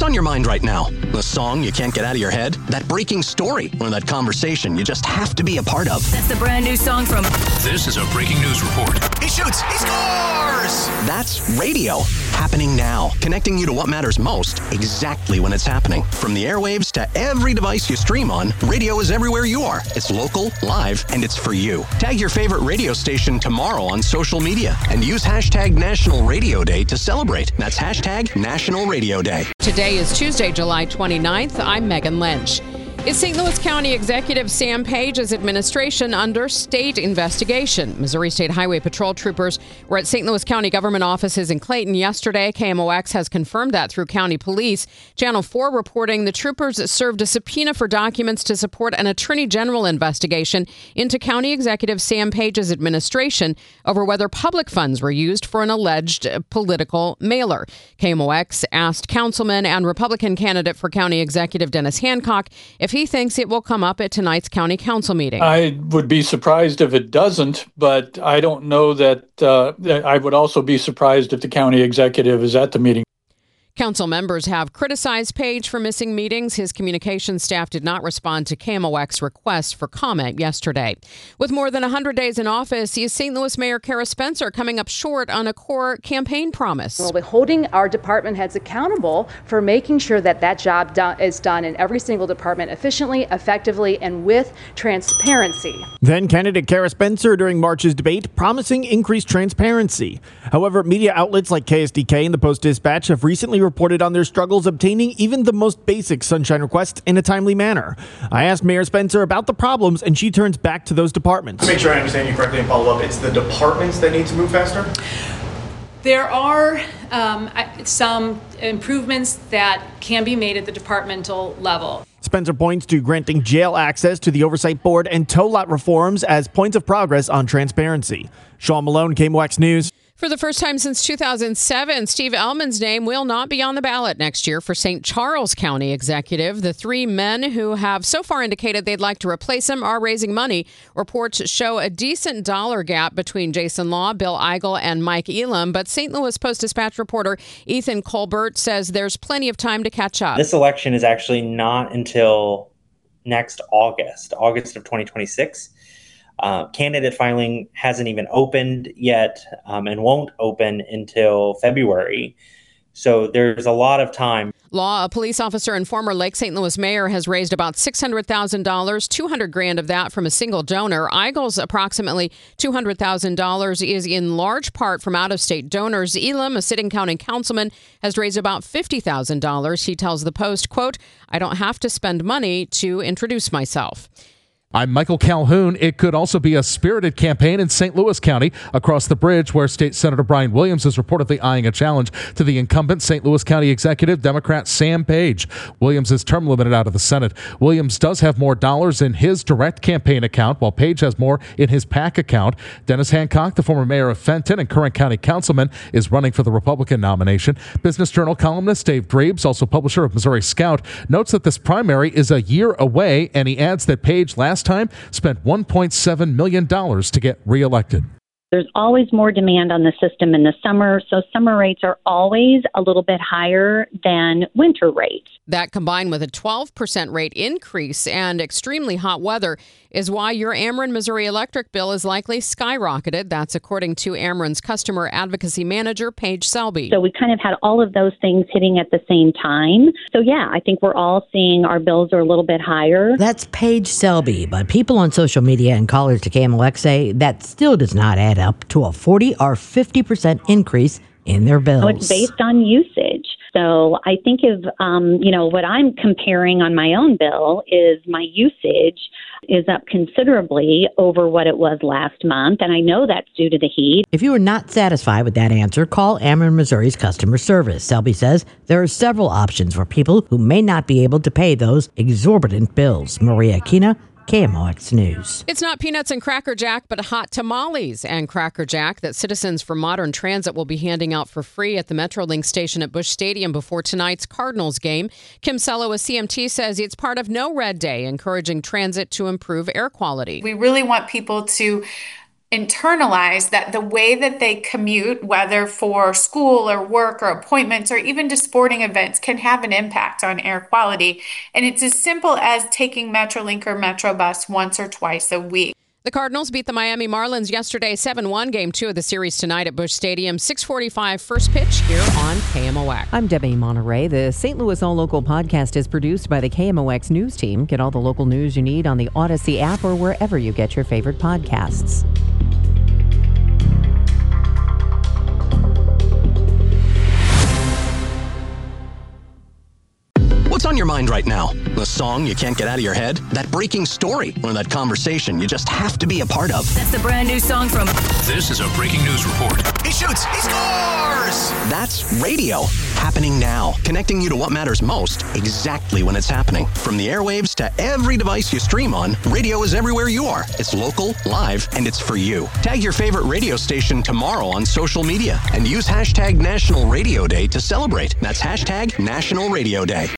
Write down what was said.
What's on your mind right now? The song you can't get out of your head? That breaking story? Or that conversation you just have to be a part of? That's the brand new song from... This is a breaking news report. He shoots! He scores! That's radio. Happening now. Connecting you to what matters most, exactly when it's happening. From the airwaves to every device you stream on, radio is everywhere you are. It's local, live, and it's for you. Tag your favorite radio station tomorrow on social media and use hashtag National Radio Day to celebrate. That's hashtag National Radio Day. Today is Tuesday, July 29th. I'm Megan Lynch. Is St. Louis County Executive Sam Page's administration under state investigation? Missouri State Highway Patrol troopers were at St. Louis County government offices in Clayton yesterday. KMOX has confirmed that through county police. Channel 4 reporting the troopers served a subpoena for documents to support an attorney general investigation into County Executive Sam Page's administration over whether public funds were used for an alleged political mailer. KMOX asked councilman and Republican candidate for county executive Dennis Hancock if he thinks it will come up at tonight's county council meeting. I would be surprised if it doesn't, but I don't know that I would also be surprised if the county executive is at the meeting. Council members have criticized Page for missing meetings. His communications staff did not respond to KMOX requests for comment yesterday. With more than 100 days in office, is St. Louis Mayor Kara Spencer coming up short on a core campaign promise? We'll be holding our department heads accountable for making sure that job is done in every single department efficiently, effectively, and with transparency. Then candidate Kara Spencer during March's debate promising increased transparency. However, media outlets like KSDK and the Post-Dispatch have recently reported on their struggles obtaining even the most basic sunshine requests in a timely manner. I asked Mayor Spencer about the problems, and she turns back to those departments. To make sure I understand you correctly and follow up, it's the departments that need to move faster? There are some improvements that can be made at the departmental level. Spencer points to granting jail access to the Oversight Board and tow lot reforms as points of progress on transparency. Sean Malone, KMOX News. For the first time since 2007, Steve Ellman's name will not be on the ballot next year for St. Charles County Executive. The three men who have so far indicated they'd like to replace him are raising money. Reports show a decent dollar gap between Jason Law, Bill Eigel, and Mike Elam. But St. Louis Post-Dispatch reporter Ethan Colbert says there's plenty of time to catch up. This election is actually not until next August of 2026. Candidate filing hasn't even opened yet and won't open until February. So there's a lot of time. Law, a police officer and former Lake St. Louis mayor, has raised about $600,000, $200,000 of that from a single donor. Eigel's approximately $200,000 is in large part from out-of-state donors. Elam, a sitting county councilman, has raised about $50,000. He tells the Post, quote, "I don't have to spend money to introduce myself." I'm Michael Calhoun. It could also be a spirited campaign in St. Louis County across the bridge where State Senator Brian Williams is reportedly eyeing a challenge to the incumbent St. Louis County Executive, Democrat Sam Page. Williams is term limited out of the Senate. Williams does have more dollars in his direct campaign account, while Page has more in his PAC account. Dennis Hancock, the former mayor of Fenton and current county councilman, is running for the Republican nomination. Business Journal columnist Dave Drabes, also publisher of Missouri Scout, notes that this primary is a year away, and he adds that Page last time spent $1.7 million to get reelected. There's always more demand on the system in the summer, so summer rates are always a little bit higher than winter rates. That, combined with a 12% rate increase and extremely hot weather, is why your Ameren Missouri electric bill is likely skyrocketed. That's according to Ameren's customer advocacy manager, Paige Selby. So we kind of had all of those things hitting at the same time. So yeah, I think we're all seeing our bills are a little bit higher. That's Paige Selby, but people on social media and callers to KMOX say that still does not add up to a 40 or 50% increase in their bills. So it's based on usage. So I think of, what I'm comparing on my own bill is my usage is up considerably over what it was last month. And I know that's due to the heat. If you are not satisfied with that answer, call Ameren Missouri's customer service. Selby says there are several options for people who may not be able to pay those exorbitant bills. Maria Aquina, KMOX News. It's not peanuts and Cracker Jack, but hot tamales and Cracker Jack that Citizens for Modern Transit will be handing out for free at the Metrolink station at Busch Stadium before tonight's Cardinals game. Kim Sello with CMT says it's part of No Red Day, encouraging transit to improve air quality. We really want people to internalize that the way that they commute, whether for school or work or appointments or even to sporting events, can have an impact on air quality. And it's as simple as taking Metrolink or Metrobus once or twice a week. The Cardinals beat the Miami Marlins yesterday 7-1. Game 2 of the series tonight at Busch Stadium. 6:45 first pitch here on KMOX. I'm Debbie Monterey. The St. Louis All Local podcast is produced by the KMOX News Team. Get all the local news you need on the Odyssey app or wherever you get your favorite podcasts. What's on your mind right now? The song you can't get out of your head? That breaking story? Or that conversation you just have to be a part of? That's the brand new song from... This is a breaking news report. He shoots! He scores! That's radio. Happening now. Connecting you to what matters most, exactly when it's happening. From the airwaves to every device you stream on, radio is everywhere you are. It's local, live, and it's for you. Tag your favorite radio station tomorrow on social media and use hashtag National Radio Day to celebrate. That's hashtag National Radio Day.